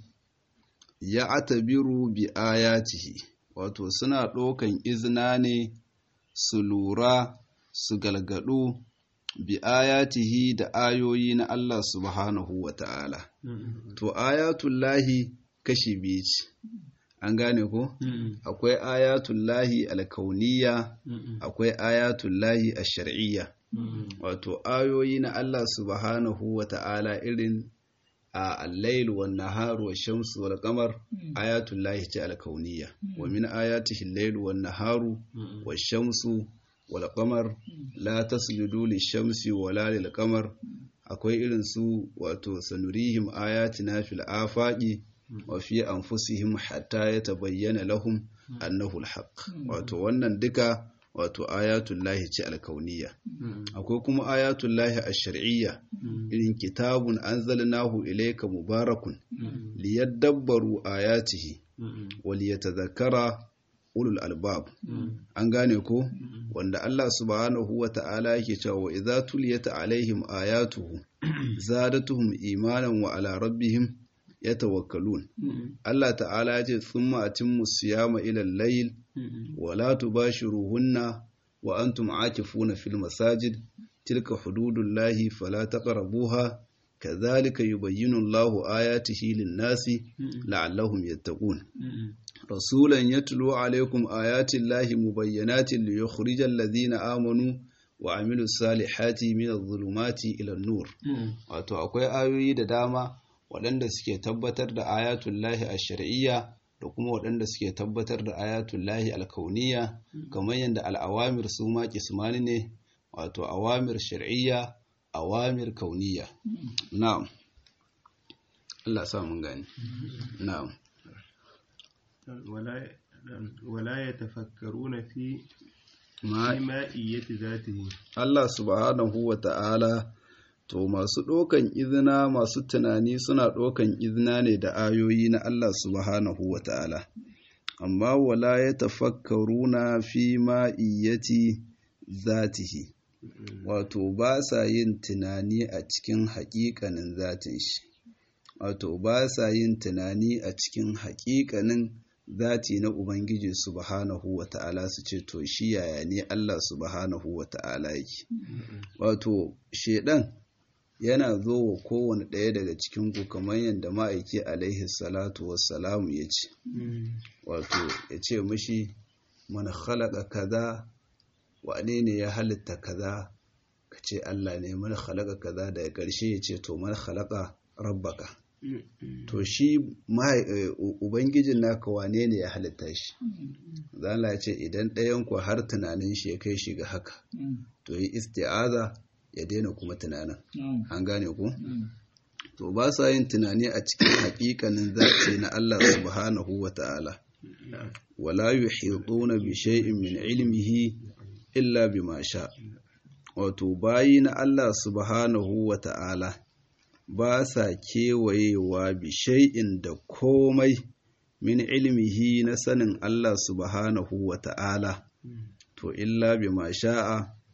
ya'tabiru bi ayatihi, wato suna ɗaukan izina ne su lura su galgadu bi ayatihi da ayoyi na Allah subhanahu wa ta'ala. to ayatullahi kashi biyu ce, an gane ko? akwai ayatullahi alkauniya, akwai ayatullahi ash-shar'iyya. wato ayoyi na Allah subhanahu wa ta'ala irin a al-lail wan nahar wa shamsu wal qamar, ayatullahi ce alkauniya. wa min ayatihi al-lail wan naharu wa shamsu wal qamar la tasjudu lish-shamsi wala lil-qamar. akwai irin su wato sanurihim ayatina fil afaqi wa fi anfusihim hatta yatabayyana lahum annahu alhaq. wato wannan duka wato ayatullahi ce alkauniya. akwai kuma ayatullahi ash-shar'iyya irin kitabun anzalnahu ilayka mubarakun liyadabbaru ayatihi wa liyatadhakkara ulul albab. an gane ko wanda Allah subhanahu wa ta'ala yake cewa wa idza tuliyat alaihim ayatuhu zadatuhum imanan wa ala rabbihim yatawakkalun. Allah ta'ala ya ce thumma atimmu siyama ila al-layl wa la tubashiruhunna wa antum aakifuna fil masajid tilka hududullahi fala taqrabuha kadhalika yubayyinu Allahu ayatihi lin-nasi la'allahum yattaqun. rasulan yatlu alaykum ayati Allahi mubayyinatin liyukhrijal ladhina amanu wa amilus salihati minadh dhulumati ila an-nur. wato akwai ayoyi da dama waɗanda suke tabbatar da ayatullahi ash-shar'iyya da kuma waɗanda suke tabbatar da ayatullahi al-kauniyya, kamar yadda al-awamir su ma kismani ne, wato awamir shar'iyya, awamir kauniyya. na'am Allah sa mun gani. na'am ولا ولا يتفكرون في مائية ذاته. Allah subhanahu wa ta'ala to masu ɗaukan izina, masu tunani suna ɗaukan izina ne da ayoyi na Allah subhanahu wa ta'ala, amma wala ya tafakkaruna fi ma'iyyati zatihi, wato ba sa yin tunani a cikin haƙiƙanin zatin shi, wato ba sa yin tunani a cikin haƙiƙanin zati na Ubangiji subhanahu wa ta'ala su ce to shi yaya ne Allah subhanahu wa ta'ala yake. wato shedan yana zo wa kowane ɗaya daga cikin ku kamar yadda ma'aiki alaihi salatu wassalamu ya ce, wato ya ce mashi man khalaqa kaza, wane ne ya halitta kaza, ka ce Allah ne. man khalaqa kaza, daga ƙarshe ya ce to man khalaqa rabbaka, to shi ubangijin naka wane ne ya halitta shi. zan la ce idan ɗayan ku har tunanin shi ya kai shi ga haka, to yi isti'aza ya daina kuma tunanin. an gane ku to ba sa yin tunani a cikin haƙiƙanin zati na Allah subhanahu wa ta'ala. wala yuhituna bi shay'in min ilmihi illa bima sha, wato bayi na Allah subhanahu wa ta'ala ba sa kewayewa bi shay'in da komai min ilmihi na sanin Allah subhanahu wa ta'ala, to illa bima sha'a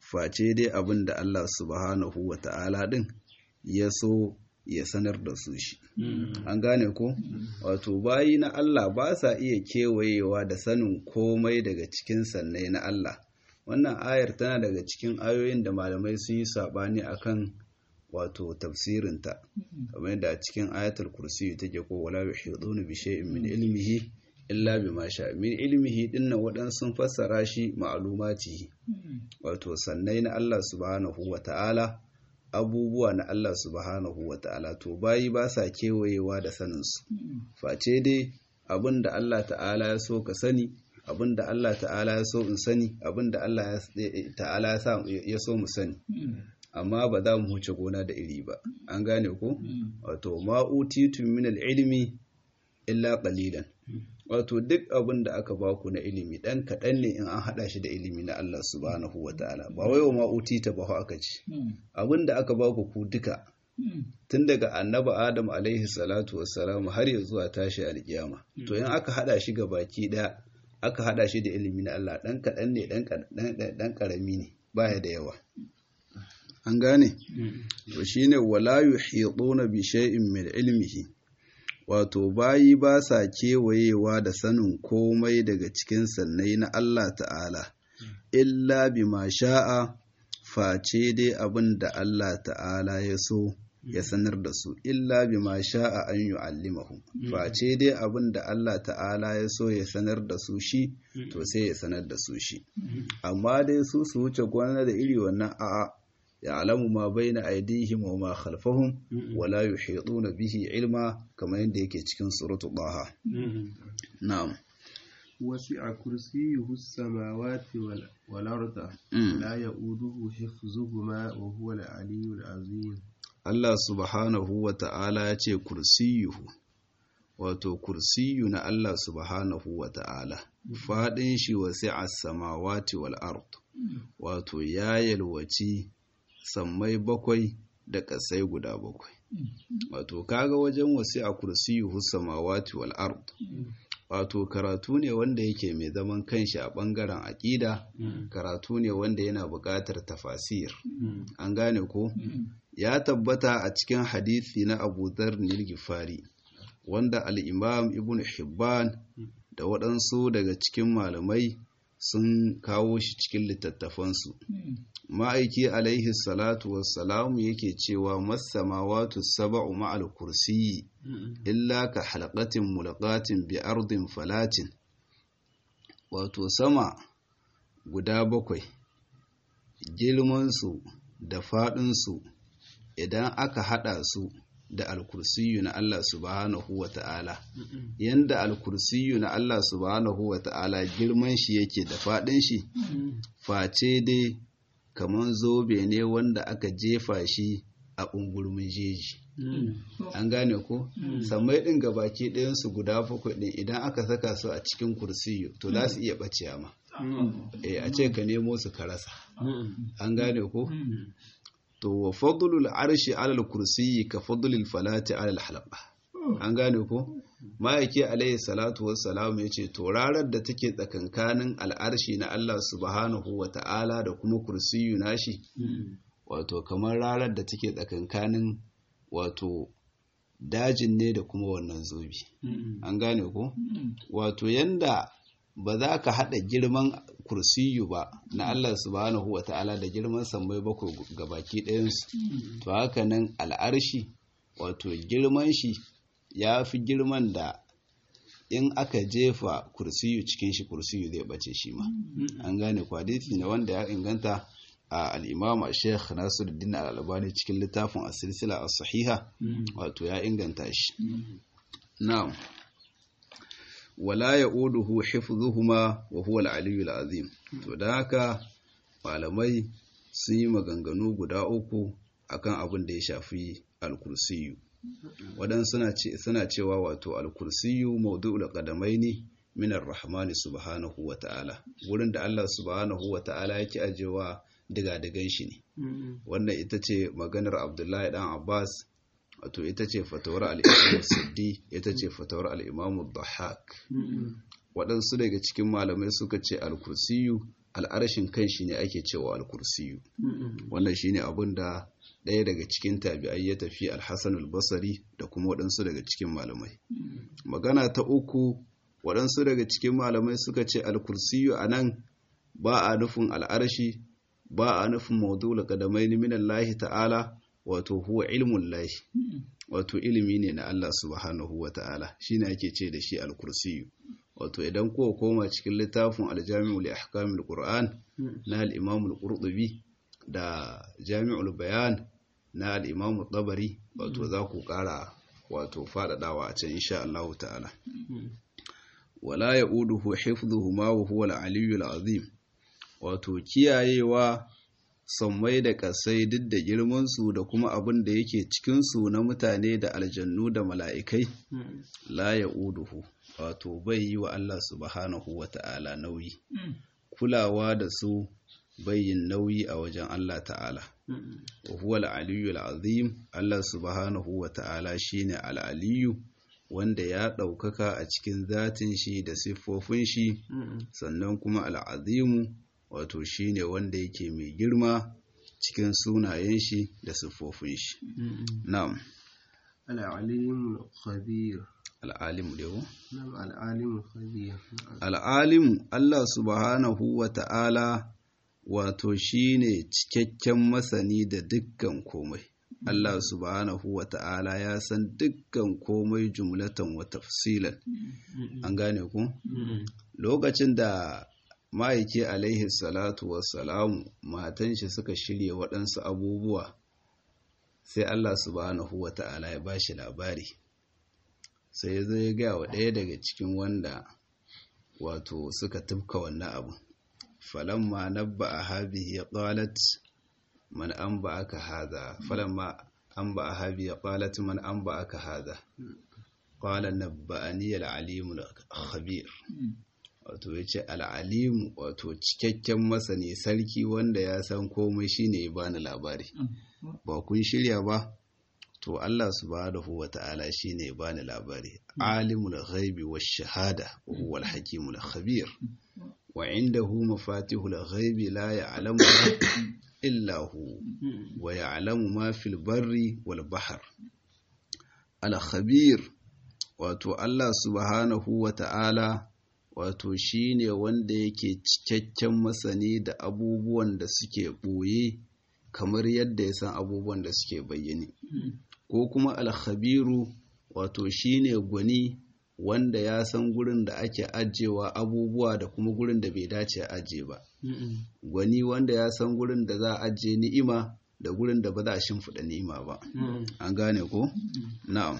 face dai abin da Allah subhanahu wa ta'ala din ya so ya sanar da su shi. An gane ko? Wato bayi na Allah ba sa iya kewayewa da sanin komai daga cikin sannai na Allah. Wannan ayar tana daga cikin ayoyin da malamai sun yi saɓani akan wato tafsirinta, kamar yadda a cikin ayatul kursi take ko wala yuhiduna bi shay'in min ilmihi illa bima sha. Min ilmihi dinnan waɗansu sun fassara shi ma'lumati, wato sannai na Allah subhanahu wa ta'ala, abubuwa na Allah subhanahu wa ta'ala, to bayi ba sa kewayewa da saninsu, face dai abin da Allah ta'ala ya so ka sani, abin da Allah ta'ala ya so in sani, abin da Allah ta'ala ya so mu sani, amma ba za mu huce gona da iri ba. An gane ko? Wato ma'utitun min al-ilmi illa qalilan. Wato duk abin da aka baku na ilimi dan kaɗan ne in an haɗa shi da ilimi na Allah subhanahu wa ta'ala. Ba wai wa ma'utita ba aka ce. Abin da aka baku ku duka tun daga annabi Adam alaihi salatu wassalam har ya zuwa tashi alkiyama. To in aka haɗa shi ga baki ɗaya, aka haɗa shi da ilimi na Allah, dan kaɗan ne, dan ƙarami ne, baya da yawa. An gane? To shine wala yuhiduna bi shay'in min ilmihi. Wato bayi ba sa kewayewa da sanin komai daga cikin sannai na Allah ta'ala, illa bima sha'a, face dai abin da Allah ta'ala ya so ya sanar da su, illa bima sha'a an yu'allimahum, face dai abin da Allah ta'ala ya so ya sanar da su shi, to sai ya sanar da su shi. Amma dai su su wuce gwana da iri wannan a'a. يعلم ما بين أيديهم وما خلفهم ولا يحيطون به علما كما يندك cikin سورة طه. نعم. وسع كرسيه السماوات والأرض لا يؤوده حفظهما وهو العلي العظيم. Allah subhanahu wa ta'ala ya ce kursiyuhu, wato kursiyu na Allah subhanahu wa ta'ala, faɗin shi wasi'a samawati wal ard, wato ya yalwaci sammai bakwai da ƙasai guda bakwai. Wato kaga wajen wasi'a kursiyuhu samawati wal ard, wato karatu ne wanda yake mai zaman kanshi a ɓangaren aƙida, karatu ne wanda yana buƙatar tafasir. An gane ko? Ya tabbata a cikin hadisi na Abu Dharr al-Ghifari, wanda al-Imam Ibn Hibban da waɗansu daga cikin malamai sun kawo shi cikin littattafansu. Ma'aiki alaihi salatu wassalamu yake cewa masamawatu sab'u ma'al kursiyyi illa ka halqatin mulqatin bi ardin falatin. Wato sama guda bakwai, girmansu da faɗinsu idan aka haɗa su da alkursiyu na Allah subhanahu wa ta'ala, yanda alkursiyu na Allah subhanahu wa ta'ala girman shi yake da faɗin shi, face dai kaman zobe ne wanda aka jefa shi a ungurmin jeji. An gane ko? Sammai ɗin gabaki ɗayansu guda bakwai ɗin idan aka saka su a cikin kursiyu to za su iya ɓacewa ma. Eh, a ce ka nemo su ka rasa. An gane ko? To wa fadlul arshi alal kursiyyi ka fadlul falati alal halqa. An gane ko? Ma'aiki alayhi salatu wassalam yace to rarar da take tsakankanin al'arshi na Allah subhanahu wa ta'ala da kuma kursiyyu nashi, wato kamar rarar da take tsakankanin wato dajin ne da kuma wannan zobi. An gane ko? Wato yanda ba za ka haɗa girman kursiyu ba na Allah subhanahu wa ta'ala da girman sammai bakwai gabaki ɗayansu, to haka nan al'arshi wato girman shi ya fi girman da in aka jefa kursiyu cikin shi kursiyu zai bace shi ma. An gane hadisi ne wanda ya inganta a al-Imam Sheikh Nasiruddin Al-Albani cikin littafin As-Silsila As-Sahiha, wato ya inganta shi. Na'am. Wala ya'uduhu hifdhuhuma wa huwa al-aliyyul azim. To da haka malamai sun yi maganganu guda uku akan abin da ya shafi al-kursiyu. Wadan suna ce suna cewa wato al-kursiyu mawdu'ul qadamaini min ar-rahmani subhanahu wa ta'ala, wurin da Allah subhanahu wa ta'ala yake ajewa diga-digan shi ne. Wannan ita ce maganar Abdullahi dan Abbas, wato ita ce fatawar al-Imam Siddi, ita ce fatawar al-Imam Dhahhak. Waɗansu daga cikin malamai suka ce al-kursiyu al'arshin kanshi ne ake cewa al-kursiyu. Wannan shine abin da ɗaya daga cikin tabi'ai ya tafi al-Hasan al-Basri da kuma waɗansu daga cikin malamai. Magana ta uku, waɗansu daga cikin malamai suka ce al-kursiyu anan ba a nufin al'arshi, ba a nufin mawdu'ul qadamaini min Allah ta'ala, wato huwa ilmun lahi, wato ilimi ne na Allah subhanahu wa ta'ala, shine ake ce da shi al-kursiyu. Wato idan kowa koma cikin littafin al-Jami'u li ahkamil Qur'an na al-Imam al-Qurtubi da Jami'ul Bayan na al-Imam Tabari, wato za ku ƙara wato faɗaɗawa a can insha Allah ta'ala. Wala ya'uduhu hifdhuhuma wa huwa al-aliyyul azim, wato kiyayewa sammai da ƙasai duk da girmansu da kuma abin da yake cikinsu na mutane da aljannu da mala'ikai, la ya uduhu, wato bai yi wa Allah subhanahu wa ta'ala nauyi, kulawa da su bai yin nauyi a wajen Allah ta'ala. Wa huwa al'aliyu al'azim, Allah subhanahu wa ta'ala shi ne al'aliyu wanda ya ɗaukaka a cikin zatin shi da siffofin shi, sannan kuma al'azimu wato shi ne wanda yake mai girma cikin sunayen shi da siffofin shi. Na'am. Al'alimu khabir. Al'alimu dewo? Na'am, al'alimu khabir. Al'alimu Allah subhanahu wa ta'ala wato shi ne cikakken masani da dukkan komai. Allah subhanahu wa ta'ala ya san dukkan komai jumlatan wa tafsilan. An gane ku? Lokacin da ma'aiki alaihi salatu wassalamu matan shi suka shirya waɗansu abubuwa, sai Allah subhanahu wa ta'ala ya bashi labari, sai ya zo ya gaya wa ɗaya daga cikin wanda wato suka tufka wannan abu. Falamma nabba a habihi ya qalat man an ba aka haza, falamma an ba a habihi ya qalat man an ba aka haza, qala nabba'ani al-alimul khabir. Wato ya ce al'alimu, wato cikakken masani, sarki wanda ya san komai shine ya bani labari. Ba kun shirya ba? To Allah subhanahu wa ta'ala shine ya bani labari. Alimul ghaibi wash shahada wa huwal hakimul khabir. Wa indahu mafatihul ghaibi la ya'lamuha illa hu wa ya'lamu ma fil barri wal bahr. Al khabir, wato Allah subhanahu wa ta'ala wato shi ne wanda yake cikakken masani da abubuwan da suke ɓoye kamar yadda ya san abubuwan da suke bayyane. Ko kuma alkhabiru, wato shi ne gwani wanda ya san gurin da ake ajewa abubuwa da kuma gurin da bai dace a aje ba. Gwani wanda ya san gurin da za a aje ni'ima da gurin da ba za a shimfiɗa ni'ima ba. An gane ko? Na'am.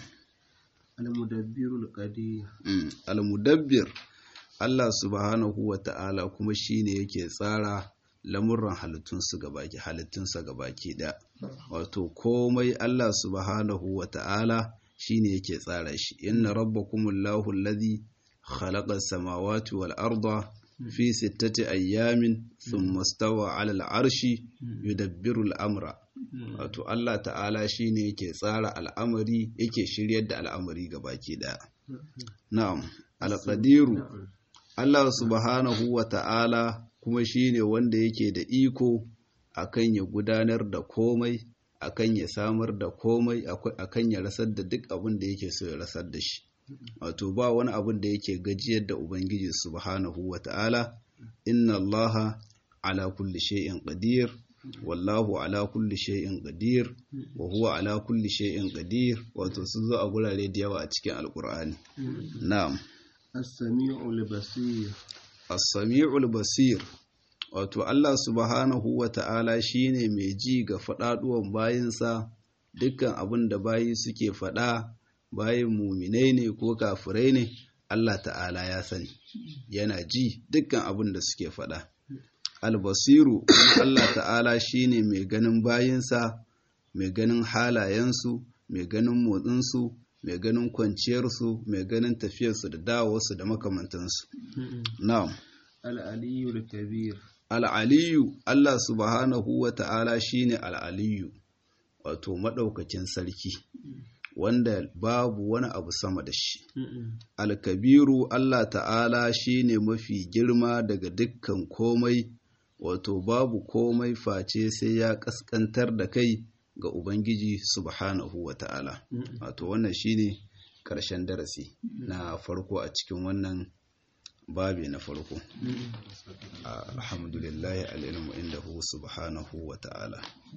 Al-mudabbirul qadir. Al-mudabbir, Allah subhanahu wa ta'ala kuma shi ne yake tsara lamurran halittunsa gabaki halittunsa gabaki da wato komai Allah subhanahu wa ta'ala shi ne yake tsara shi. Inna rabbakumullahu alladhi khalaqa as-samawati wal arda fi sittati ayyamin thumma stawa 'ala al-'arshi yudabbiru al-amra. Wato Allah ta'ala shi ne yake tsara al'amari, yake shiryar da al'amari gabaki da. Na'am. Al-qadiru, Allah subhanahu wa ta'ala kuma shi ne wanda yake da iko akan ya gudanar da komai, akan ya samar da komai, akan ya rasar da duk abin da yake so ya rasar da shi. Wato ba wani abin da yake gajiyar da Ubangiji subhanahu wa ta'ala. Inna Allaha ala kulli shay'in qadir, wallahu ala kulli shay'in qadir, wa huwa ala kulli shay'in qadir. Wato sun zo a gurare da yawa a cikin Alƙur'ani. Na'am. As-sami'ul basir. As-sami'ul basir, wato Allah subhanahu wa ta'ala shine mai ji ga faɗaɗuwan bayinsa, dukkan abin da bayi suke faɗa, bayin muminai ne ko kafirai ne, Allah ta'ala ya sani, yana ji dukkan abin da suke faɗa. Al-basiru, Allah ta'ala shine mai ganin bayinsa, mai ganin halayensu, mai ganin motsinsu, mai ganin kwanciyarsu, mai ganin tafiyarsu da dawowarsu da makamantansu. Na'am. Al-aliyu al-kabir. Al-aliyu, Allah subhanahu wa ta'ala shine al-aliyu, wato madaukakin sarki, wanda babu wani abu sama da shi. Al-kabiru, Allah ta'ala shine mafi girma daga dukkan komai, wato babu komai face sai ya kaskantar da kai ga Ubangiji subhanahu wa ta'ala. Wato wannan shine ƙarshen darasi na farko a cikin wannan babi na farko. Alhamdulillahi al'ilmu indahu subhanahu wa ta'ala.